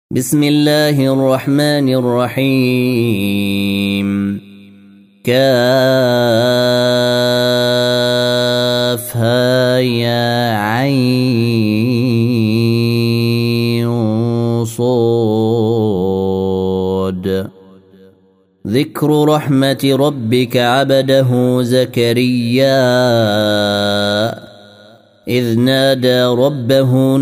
بسم الله الرحمن الرحيم كافها يا عين صاد ذكر رحمة ربك عبده زكريا إذ نادى ربه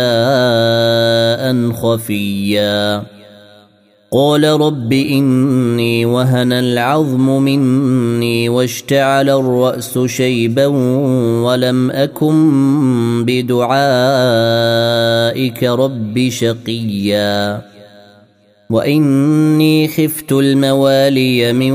نداء خفيا قال رب إني وهن العظم مني واشتعل الرأس شيبا ولم أكن بدعائك رب شقيا وإني خفت الموالي من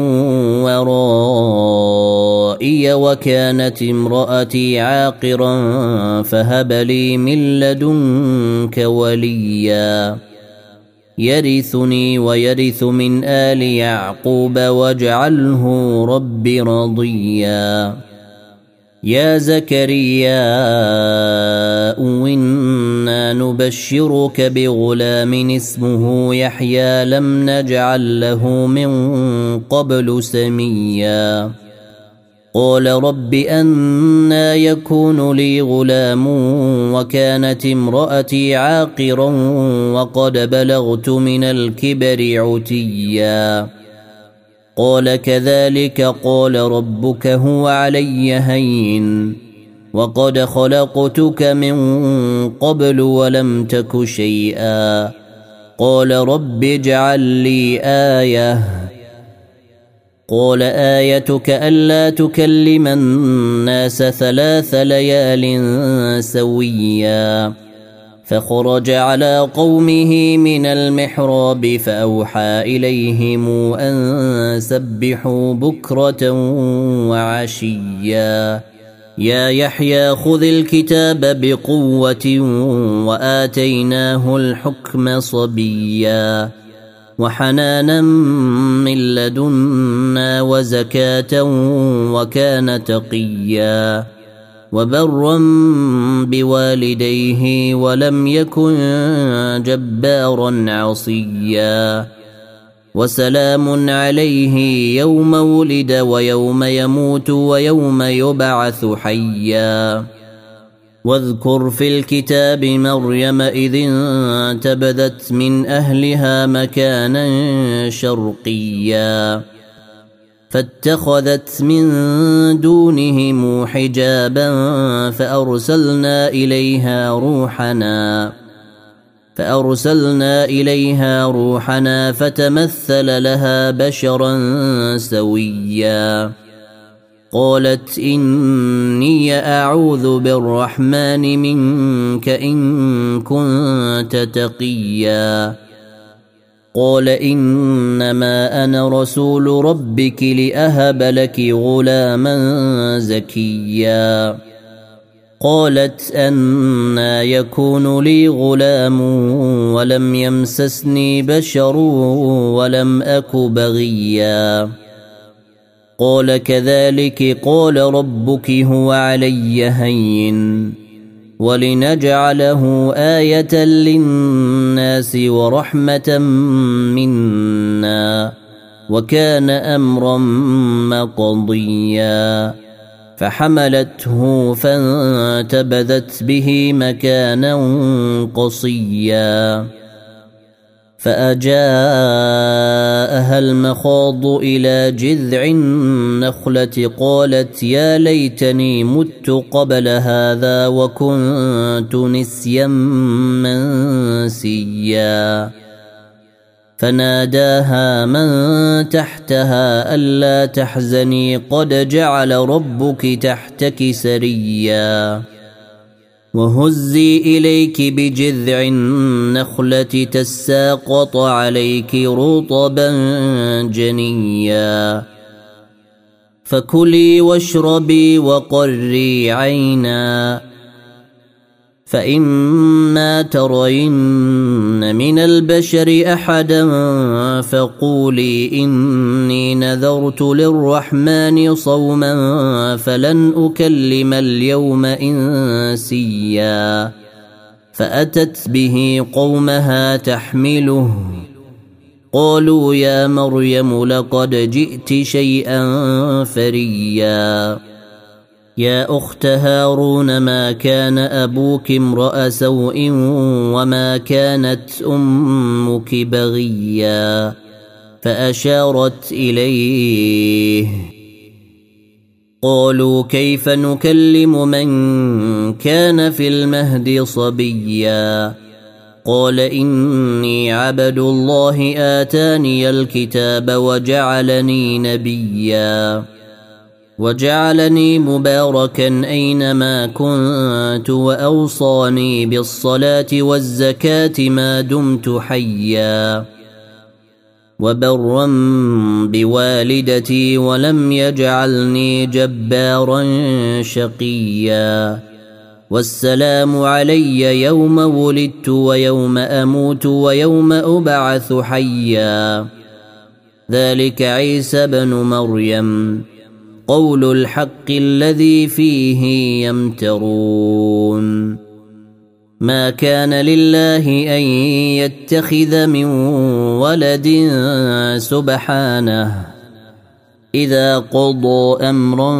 ورائي وكانت امرأتي عاقرا فهب لي من لدنك وليا يرثني ويرث من آل يعقوب واجعله رب رضيا يا زكريا إنا نبشرك بغلام اسمه يحيى لم نجعل له من قبل سميا قال رب أنى يكون لي غلام وكانت امرأتي عاقرا وقد بلغت من الكبر عتيا قال كذلك قال ربك هو علي هين وقد خلقتك من قبل ولم تك شيئا قال رب اجعل لي آية قال آيتك ألا تكلم الناس 3 ليال سويا فخرج على قومه من المحراب فأوحى إليهم أن سبحوا بكرة وعشيا يا يحيى خذ الكتاب بقوة وآتيناه الحكم صبيا وحنانا من لدنا وزكاة وكان تقيا وبرا بوالديه ولم يكن جبارا عصيا وسلام عليه يوم ولد ويوم يموت ويوم يبعث حيا واذكر في الكتاب مريم إذ انتبذت من أهلها مكانا شرقيا فاتخذت من دونهم حجابا فأرسلنا إليها روحنا فتمثل لها بشرا سويا قالت إني أعوذ بالرحمن منك إن كنت تقيا قال إنما أنا رسول ربك لأهب لك غلاما زكيا قالت أنى يكون لي غلام ولم يمسسني بشر ولم أك بغيا قال كذلك قال ربك هو علي هين ولنجعله آية للناس ورحمة منا وكان أمرا مقضيا فحملته فانتبذت به مكانا قصيا فأجاءها المخاض إلى جذع النخلة قالت يا ليتني مت قبل هذا وكنت نسيا منسيا فناداها من تحتها ألا تحزني قد جعل ربك تحتك سريا وهزي إليك بجذع النخلة تساقط عليك رطبا جنيا فكلي واشربي وقري عينا فإما ترين من البشر أحدا فقولي إني نذرت للرحمن صوما فلن أكلم اليوم إنسيا فأتت به قومها تحمله قالوا يا مريم لقد جئت شيئا فريا يا أخت هارون ما كان أبوك امرأ سوء وما كانت أمك بغيا فأشارت إليه قالوا كيف نكلم من كان في المهد صبيا قال إني عبد الله آتاني الكتاب وجعلني نبيا وجعلني مباركا أينما كنت وأوصاني بالصلاة والزكاة ما دمت حيا وبرا بوالدتي ولم يجعلني جبارا شقيا والسلام علي يوم ولدت ويوم أموت ويوم أبعث حيا ذلك عيسى بن مريم قول الحق الذي فيه يمترون ما كان لله أن يتخذ من ولد سبحانه إذا قضى أمرا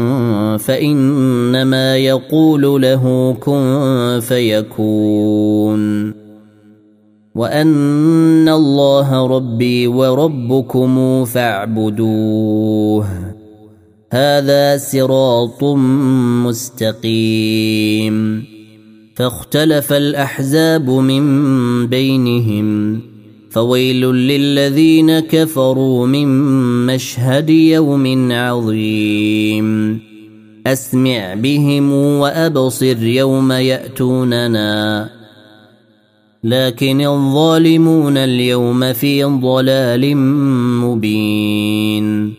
فإنما يقول له كن فيكون وأن الله ربي وربكم فاعبدوه هذا صراط مستقيم فاختلف الأحزاب من بينهم فويل للذين كفروا من مشهد يوم عظيم أسمع بهم وأبصر يوم يأتوننا لكن الظالمون اليوم في ضلال مبين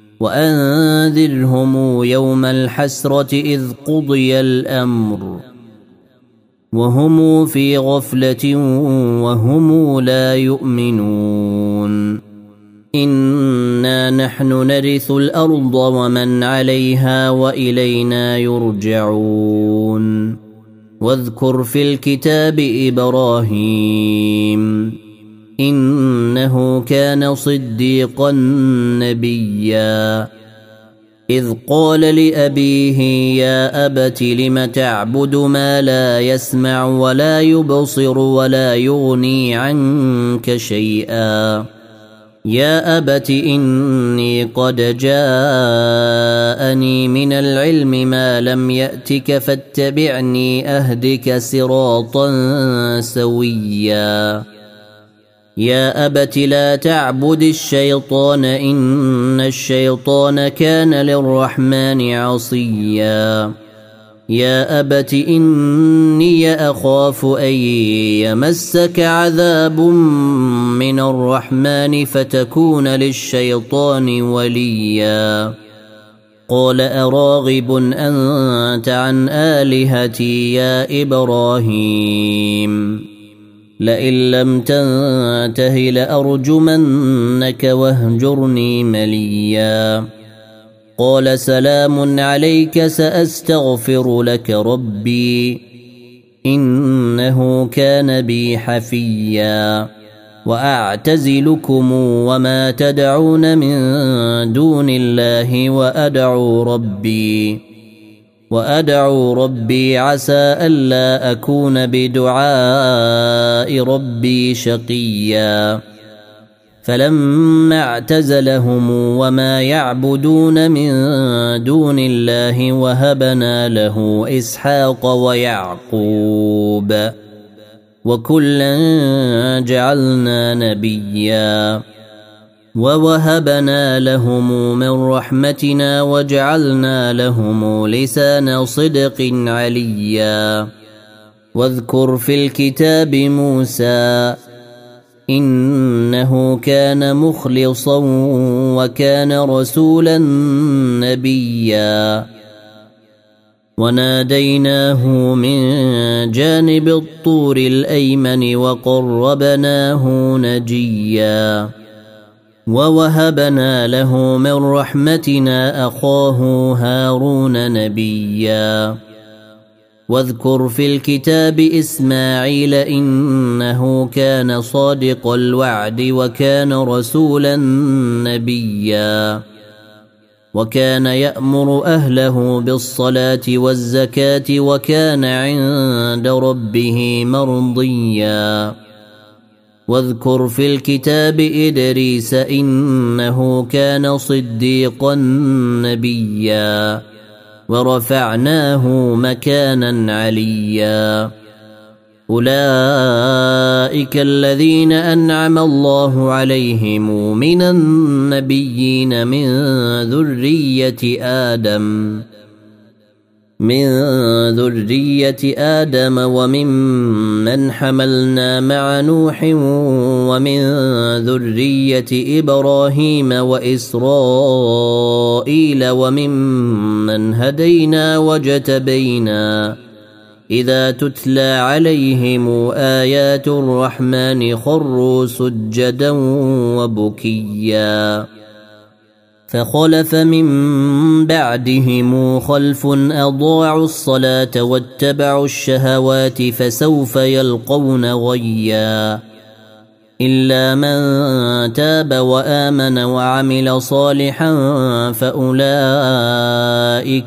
وأنذرهم يوم الحسرة إذ قضي الأمر وهم في غفلة وهم لا يؤمنون إنا نحن نرث الأرض ومن عليها وإلينا يرجعون واذكر في الكتاب إبراهيم إنه كان صديقا نبيا إذ قال لأبيه يا أبت لم تعبد ما لا يسمع ولا يبصر ولا يغني عنك شيئا يا أبت إني قد جاءني من العلم ما لم يأتك فاتبعني أهدك صراطا سويا يا أبت لا تعبد الشيطان إن الشيطان كان للرحمن عصيا يا أبت إني أخاف أن يمسك عذاب من الرحمن فتكون للشيطان وليا قال أراغب أنت عن آلهتي يا إبراهيم لئن لم تنته لأرجمنك واهجرني مليا قال سلام عليك سأستغفر لك ربي إنه كان بي حفيا وأعتزلكم وما تدعون من دون الله وأدعو ربي عسى ألا أكون بدعاء ربي شقيا فلما اعتزلهم وما يعبدون من دون الله وهبنا له إسحاق ويعقوب وكلا جعلنا نبيا ووهبنا لهم من رحمتنا وجعلنا لهم لسان صدق عليا واذكر في الكتاب موسى إنه كان مخلصا وكان رسولا نبيا وناديناه من جانب الطور الأيمن وقربناه نجيا ووهبنا له من رحمتنا أخاه هارون نبيا واذكر في الكتاب إسماعيل إنه كان صادق الوعد وكان رسولا نبيا وكان يأمر أهله بالصلاة والزكاة وكان عند ربه مرضيا واذكر في الكتاب إدريس إنه كان صديقا نبيا ورفعناه مكانا عليا أولئك الذين أنعم الله عليهم من النبيين من ذرية آدم وممن حملنا مع نوح ومن ذرية إبراهيم وإسرائيل وممن هدينا وجتبينا إذا تتلى عليهم آيات الرحمن خروا سجدا وبكيا فخلف من بعدهم خلف أضاعوا الصلاة واتبعوا الشهوات فسوف يلقون غيا إلا من تاب وآمن وعمل صالحا فأولئك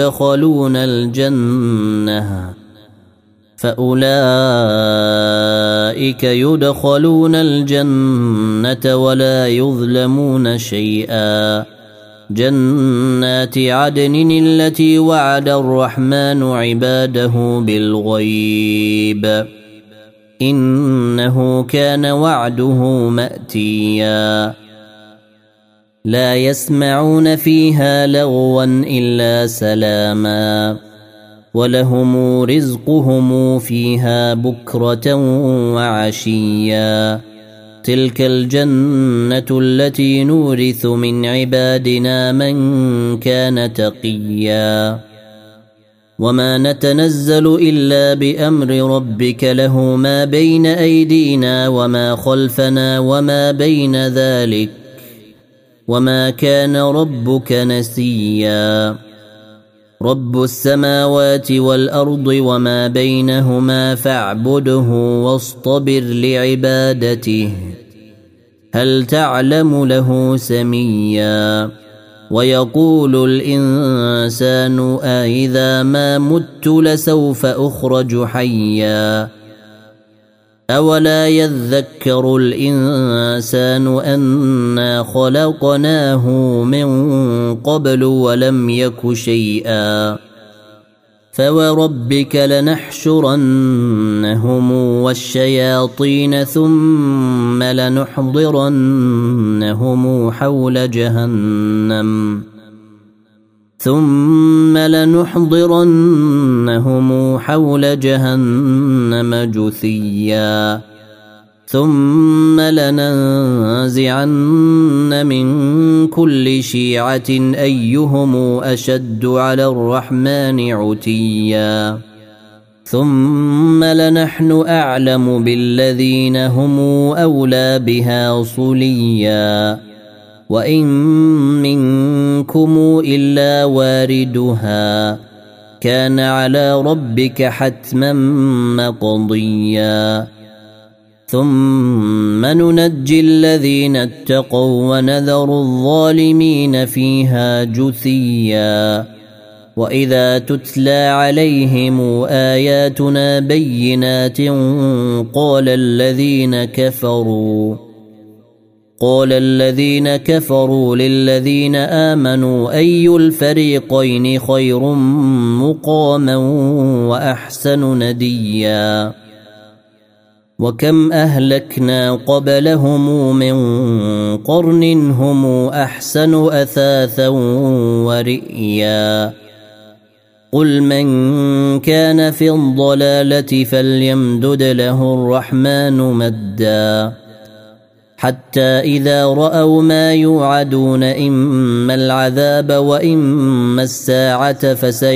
يدخلون الجنة ولا يظلمون شيئا جنات عدن التي وعد الرحمن عباده بالغيب إنه كان وعده مأتيا لا يسمعون فيها لغوا إلا سلاما ولهم رزقهم فيها بكرة وعشيا تلك الجنة التي نورث من عبادنا من كان تقيا وما نتنزل إلا بأمر ربك له ما بين أيدينا وما خلفنا وما بين ذلك وما كان ربك نسيا رب السماوات والأرض وما بينهما فاعبده واصطبر لعبادته هل تعلم له سميا ويقول الإنسان أإذا ما مت لسوف أخرج حيا أولا يذكر الإنسان أنا خلقناه من قبل ولم يك شيئا فوربك لنحشرنهم والشياطين ثم لنحضرنهم حول جهنم جثيا ثم لننزعن من كل شيعة أيهم أشد على الرحمن عتيا ثم لنحن أعلم بالذين هم أولى بها صليا وإن منكم إلا واردها كان على ربك حتما مقضيا ثم ننجي الذين اتقوا ونذر الظالمين فيها جثيا وإذا تتلى عليهم آياتنا بينات قال الذين كفروا للذين آمنوا أي الفريقين خير مقاما وأحسن نديا وكم أهلكنا قبلهم من قرن هم أحسن أثاثا ورئيا قل من كان في الضلالة فليمدد له الرحمن مدا حتى إذا رأوا ما يوعدون إما العذاب وإما الساعة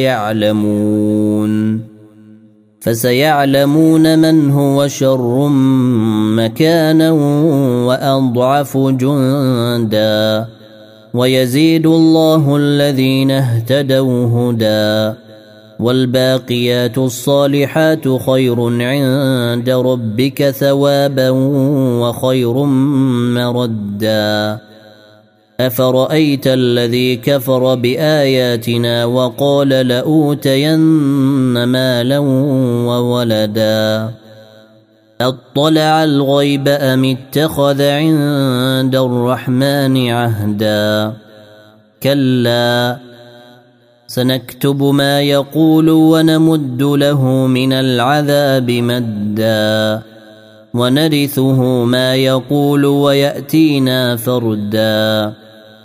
فسيعلمون من هو شر مكانا وأضعف جندا ويزيد الله الذين اهتدوا هدى والباقيات الصالحات خير عند ربك ثوابا وخير مردا أفرأيت الذي كفر بآياتنا وقال لأوتين مالا وولدا أطلع الغيب أم اتخذ عند الرحمن عهدا كلا سنكتب ما يقول ونمد له من العذاب مدا ونرثه ما يقول ويأتينا فردا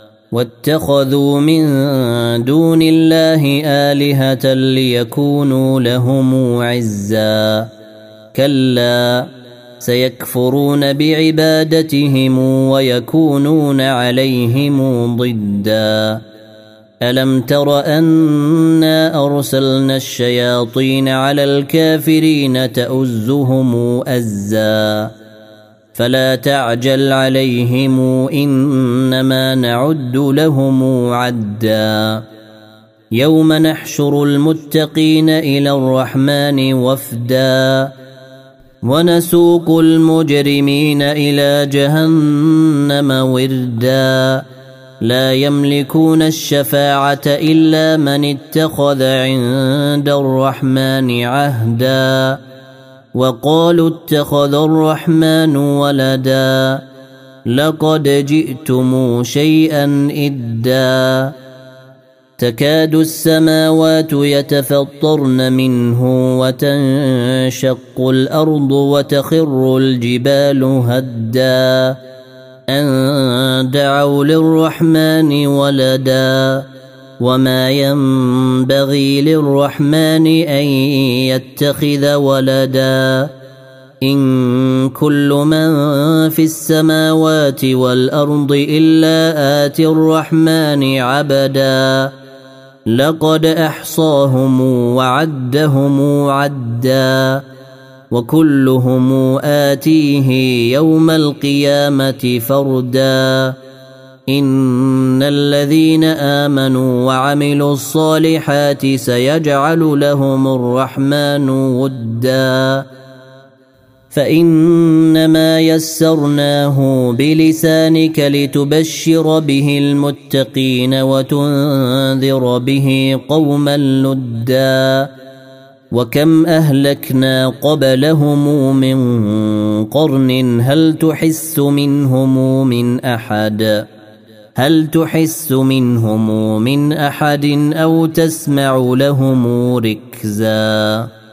واتخذوا من دون الله آلهة ليكونوا لهم عزا كلا سيكفرون بعبادتهم ويكونون عليهم ضدا ألم تر أنا أرسلنا الشياطين على الكافرين تؤزهم أزا فلا تعجل عليهم إنما نعد لهم عدا يوم نحشر المتقين إلى الرحمن وفدا ونسوق المجرمين إلى جهنم وردا لا يملكون الشفاعة إلا من اتخذ عند الرحمن عهدا وقالوا اتخذ الرحمن ولدا لقد جئتم شيئا إدا تكاد السماوات يتفطرن منه وتنشق الأرض وتخر الجبال هدا أن دعوا للرحمن ولدا وما ينبغي للرحمن أن يتخذ ولدا إن كل من في السماوات والأرض إلا آتي الرحمن عبدا لقد أحصاهم وعدهم عدا وكلهم آتيه يوم القيامة فردا إن الذين آمنوا وعملوا الصالحات سيجعل لهم الرحمن ودا فإنما يسرناه بلسانك لتبشر به المتقين وتنذر به قوما لدا وكم أهلكنا قبلهم من قرن هل تحس منهم من أحد أو تسمع لهم ركزا